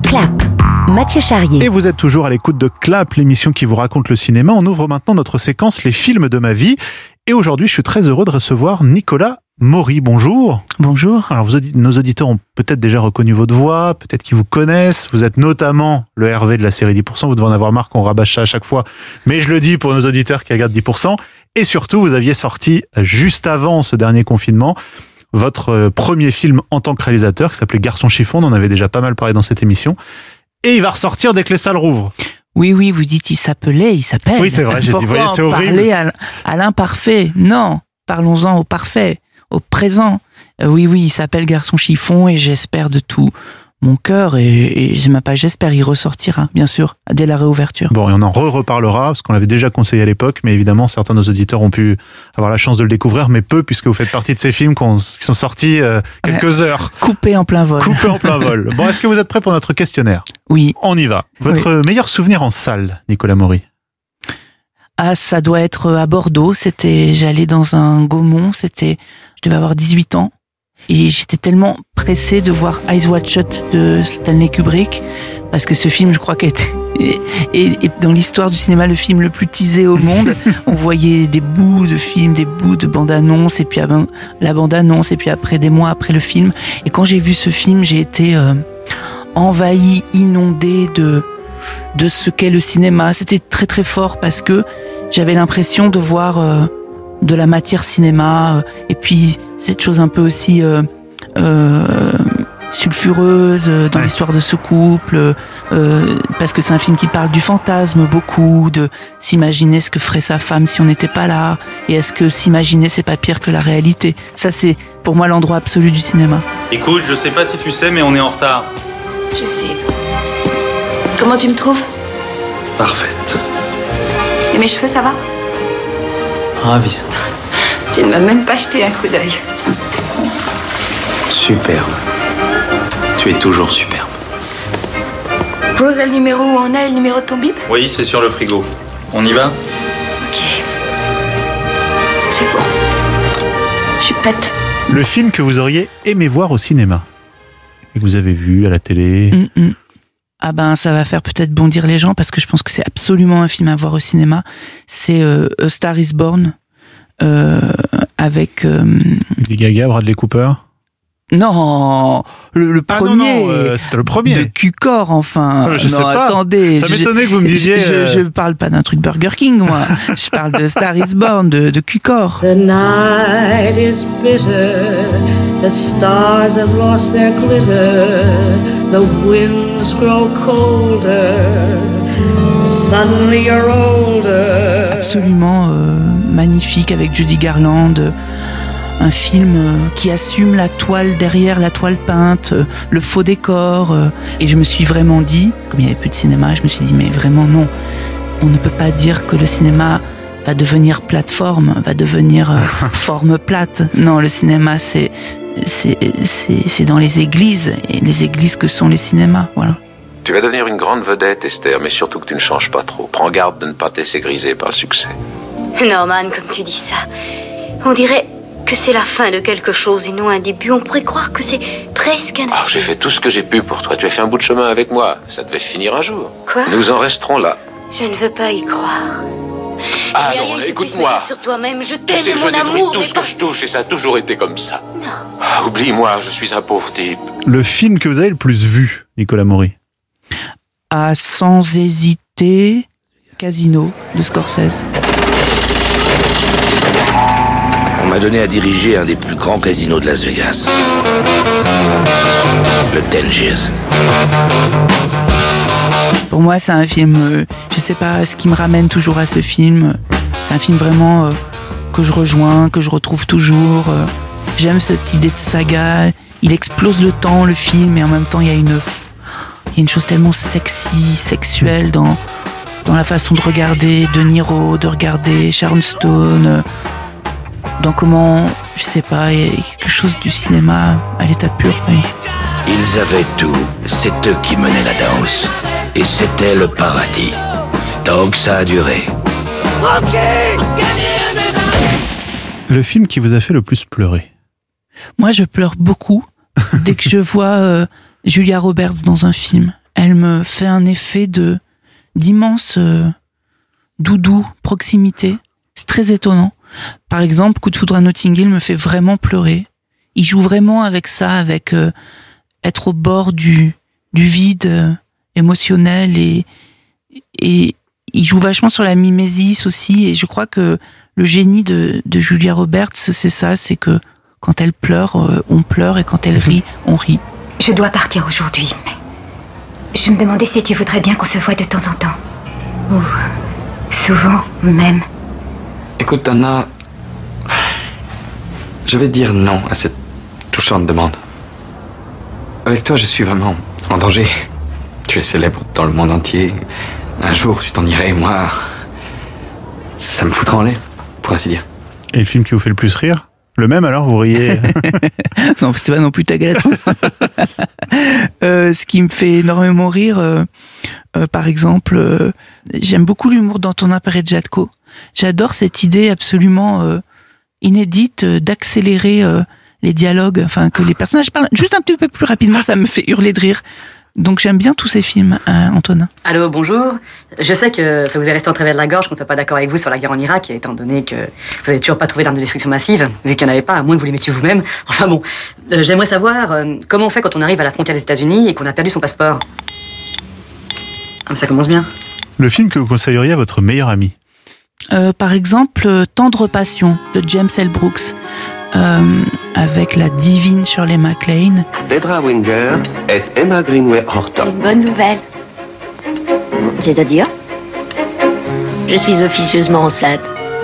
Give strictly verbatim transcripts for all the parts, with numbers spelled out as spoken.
Clap, Mathieu Charrier. Et vous êtes toujours à l'écoute de Clap, l'émission qui vous raconte le cinéma. On ouvre maintenant notre séquence Les films de ma vie. Et aujourd'hui, je suis très heureux de recevoir Nicolas Maury. Bonjour. Bonjour. Alors, vous, nos auditeurs ont peut-être déjà reconnu votre voix, peut-être qu'ils vous connaissent. Vous êtes notamment le Hervé de la série dix pour cent. Vous devez en avoir marre qu'on rabâche ça à chaque fois. Mais je le dis pour nos auditeurs qui regardent dix pour cent. Et surtout, vous aviez sorti juste avant ce dernier confinement votre premier film en tant que réalisateur qui s'appelait Garçon chiffon. On en avait déjà pas mal parlé dans cette émission. Et il va ressortir dès que les salles rouvrent. Oui, oui, vous dites il s'appelait, il s'appelle. Oui, c'est vrai, j'ai dit, voyez, c'est horrible. Parler à, à l'imparfait. Non, parlons-en au parfait, au présent. Euh, oui, oui, il s'appelle Garçon chiffon et j'espère de tout mon cœur, et, et je sais pas, j'espère il ressortira, bien sûr, dès la réouverture. Bon, et on en re-reparlera, parce qu'on l'avait déjà conseillé à l'époque, mais évidemment, certains de nos auditeurs ont pu avoir la chance de le découvrir, mais peu, puisque vous faites partie de ces films qui sont sortis euh, quelques ouais. heures. Coupés en plein vol. Coupés en plein vol. Bon, est-ce que vous êtes prêts pour notre questionnaire ? Oui. On y va. Votre oui. meilleur souvenir en salle, Nicolas Maury ? Ah, ça doit être à Bordeaux. C'était, j'allais dans un Gaumont, c'était, je devais avoir dix-huit ans. Et j'étais tellement pressée de voir Eyes Wide Shut de Stanley Kubrick, parce que ce film, je crois, qu'était et, et, et dans l'histoire du cinéma, le film le plus teasé au monde. On voyait des bouts de films, des bouts de bande-annonce, et puis ah ben, la bande-annonce, et puis après, des mois après le film. Et quand j'ai vu ce film, j'ai été euh, envahie, inondée de, de ce qu'est le cinéma. C'était très très fort, parce que j'avais l'impression de voir... Euh, de la matière cinéma, euh, et puis cette chose un peu aussi euh, euh, sulfureuse euh, dans ouais. l'histoire de ce couple, euh, parce que c'est un film qui parle du fantasme beaucoup, de s'imaginer ce que ferait sa femme si on n'était pas là, et est-ce que s'imaginer c'est pas pire que la réalité. Ça, c'est pour moi l'endroit absolu du cinéma. Écoute, je sais pas si tu sais, mais on est en retard. Je sais. Comment tu me trouves ? Parfaite. Et mes cheveux, ça va ? Ravissant. Tu ne m'as même pas jeté un coup d'œil. Superbe. Tu es toujours superbe. Rose a le numéro où on est, le numéro de ton bip ? Oui, c'est sur le frigo. On y va ? Ok. C'est bon. Je suis prête. Le film que vous auriez aimé voir au cinéma et que vous avez vu à la télé. Mm-mm. Ah ben, ça va faire peut-être bondir les gens, parce que je pense que c'est absolument un film à voir au cinéma. C'est euh, A Star is Born, euh, avec... Euh, Lady Gaga, Bradley Cooper. Non, le, le ah premier. Non, non, euh, c'était le premier. De Q-Corps, enfin. Je non, sais pas. Attendez. Ça m'étonnait que vous me disiez. Je, je, je parle pas d'un truc Burger King, moi. Je parle de Star is Born, de, de Q-Corps. The night is bitter. The stars have lost their glitter. The winds grow colder. Suddenly you're older. Absolument euh, magnifique, avec Judy Garland. Un film qui assume la toile derrière, la toile peinte, le faux décor. Et je me suis vraiment dit, comme il n'y avait plus de cinéma, je me suis dit, mais vraiment non. On ne peut pas dire que le cinéma va devenir plateforme, va devenir euh, forme plate. Non, le cinéma, c'est, c'est, c'est, c'est dans les églises, et les églises que sont les cinémas, voilà. Tu vas devenir une grande vedette, Esther, mais surtout que tu ne changes pas trop. Prends garde de ne pas te laisser griser par le succès. Norman, comme tu dis ça, on dirait que c'est la fin de quelque chose et non un début. On pourrait croire que c'est presque un... Alors, j'ai fait tout ce que j'ai pu pour toi. Tu as fait un bout de chemin avec moi. Ça devait finir un jour. Quoi ? Nous en resterons là. Je ne veux pas y croire. Ah non, écoute-moi. Sur toi-même, je t'aime, tu sais que mon je détruis amour, tout ce pas... que je touche, et ça a toujours été comme ça. Non. Ah, oublie-moi, je suis un pauvre type. Le film que vous avez le plus vu, Nicolas Maury ? Ah, sans hésiter, Casino de Scorsese. On m'a donné à diriger un des plus grands casinos de Las Vegas. Le Tangiers. Pour moi, c'est un film, euh, je sais pas, ce qui me ramène toujours à ce film. C'est un film vraiment euh, que je rejoins, que je retrouve toujours. Euh, j'aime cette idée de saga. Il explose le temps, le film, et en même temps, il y a une, il y a une chose tellement sexy, sexuelle dans, dans la façon de regarder De Niro, de regarder Sharon Stone. Euh, dans comment, je sais pas, il y a quelque chose du cinéma à l'état pur pour moi. Ils avaient tout, c'est eux qui menaient la danse. Et c'était le paradis. Donc ça a duré. Le film qui vous a fait le plus pleurer ? Moi, je pleure beaucoup dès que je vois euh, Julia Roberts dans un film. Elle me fait un effet de d'immense euh, doudou, proximité. C'est très étonnant. Par exemple, Coup de foudre à Notting Hill me fait vraiment pleurer. Il joue vraiment avec ça, avec euh, être au bord du, du vide euh, émotionnel et, et il joue vachement sur la mimésis aussi. Et je crois que le génie de, de Julia Roberts, c'est ça, c'est que quand elle pleure, euh, on pleure et quand elle rit, on rit. Je dois partir aujourd'hui, mais je me demandais si tu voudrais bien qu'on se voie de temps en temps. Ou souvent même. Écoute, Anna, je vais dire non à cette touchante demande. Avec toi, je suis vraiment en danger. Tu es célèbre dans le monde entier. Un jour, tu t'en irais, moi... Ça me foutra en l'air, pour ainsi dire. Et le film qui vous fait le plus rire ? Le même alors, vous riez ? Non, c'est pas non plus ta galette. euh, ce qui me fait énormément rire, euh, euh, par exemple, euh, j'aime beaucoup l'humour d'Antonin Perret-Jadco. J'adore cette idée absolument euh, inédite euh, d'accélérer euh, les dialogues, enfin que les personnages parlent juste un petit peu plus rapidement, ça me fait hurler de rire. Donc j'aime bien tous ces films, hein, Antonin. Allô, bonjour. Je sais que ça vous est resté en travers de la gorge qu'on ne soit pas d'accord avec vous sur la guerre en Irak, étant donné que vous n'avez toujours pas trouvé d'armes de destruction massive, vu qu'il n'y en avait pas, à moins que vous les mettiez vous-même. Enfin bon, euh, j'aimerais savoir euh, comment on fait quand on arrive à la frontière des États-Unis et qu'on a perdu son passeport. Ah, mais ça commence bien. Le film que vous conseilleriez à votre meilleur ami ? euh, Par exemple, Tendre Passion de James L. Brooks. Euh, avec la divine Shirley MacLaine. Debra Winger et Emma Greenway Horton. Une bonne nouvelle. C'est-à-dire ? Je suis officieusement enceinte.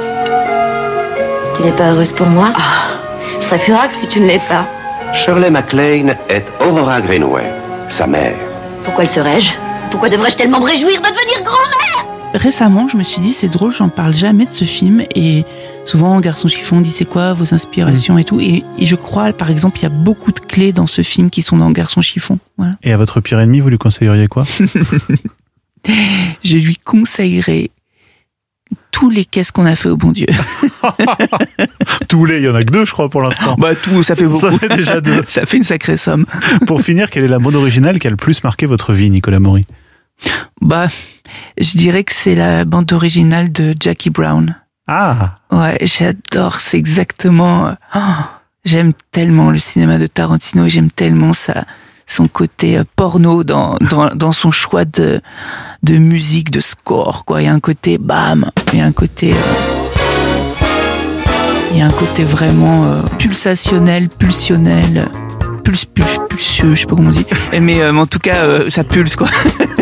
Tu n'es pas heureuse pour moi ? Je serais furax si tu ne l'es pas. Shirley MacLaine est Aurora Greenway, sa mère. Pourquoi le serais-je ? Pourquoi devrais-je tellement me réjouir de devenir grand-mère ? Récemment, je me suis dit, c'est drôle, j'en parle jamais de ce film. Et souvent, Garçon Chiffon, on dit c'est quoi vos inspirations mmh. et tout. Et, et je crois, par exemple, il y a beaucoup de clés dans ce film qui sont dans Garçon Chiffon. Voilà. Et à votre pire ennemi, vous lui conseilleriez quoi ? Je lui conseillerais tous les Qu'est-ce qu'on a fait au bon Dieu. Tous les, il y en a que deux, je crois, pour l'instant. Bah tout, ça fait beaucoup. Ça fait déjà deux. Ça fait une sacrée somme. Pour finir, quelle est la bande originale qui a le plus marqué votre vie, Nicolas Maury ? Bah, je dirais que c'est la bande originale de Jackie Brown. Ah. Ouais, j'adore, c'est exactement... Oh, j'aime tellement le cinéma de Tarantino et j'aime tellement sa, son côté porno dans, dans, dans son choix de, de musique, de score, quoi. Il y a un côté bam, il y a un côté... Euh, il y a un côté vraiment euh, pulsationnel, pulsionnel... Pulse, pulse, pulseux, je sais pas comment on dit. Mais, euh, mais en tout cas, euh, ça pulse, quoi.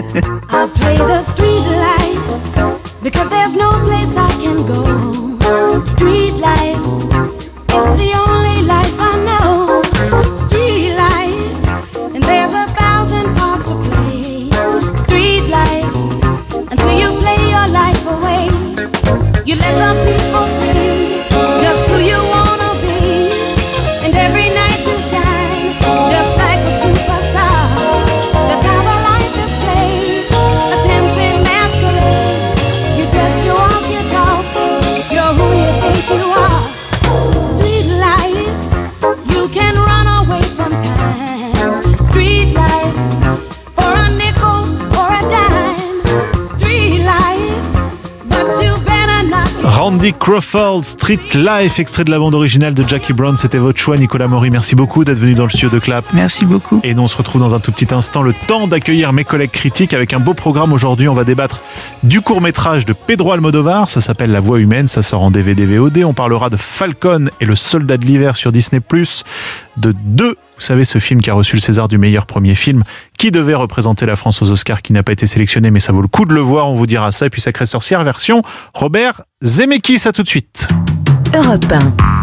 I play the street life because there's no place I can go. Street life, it's the only life I know. Street life, and there's a thousand parts to play. Street life, until you play your life away. You let the people see just who you wanna be, and every night you shine. Just like a superstar, that's how the life is played. A tempting masquerade. You dress, you walk, you talk. You're who you think you are. Street life, you can run away from time. Street life, for a nickel or a dime. Street life, but you better not. Randy Crawford, Street Life, extrait de la bande originale de Jackie Brown. C'était votre choix, Nicolas Maury. Merci beaucoup d'être venu dans le studio de Clap. Merci beaucoup. Et nous, on se retrouve dans un tout petit instant. Le temps d'accueillir mes collègues critiques avec un beau programme. Aujourd'hui, on va débattre du court-métrage de Pedro Almodovar. Ça s'appelle La Voix humaine. Ça sort en D V D V O D. On parlera de Falcon et le soldat de l'hiver sur Disney plus, de deux. Vous savez, ce film qui a reçu le César du meilleur premier film, qui devait représenter la France aux Oscars, qui n'a pas été sélectionné, mais ça vaut le coup de le voir, on vous dira ça. Et puis Sacrée Sorcière, version Robert Zemeckis. À tout de suite. Europe un.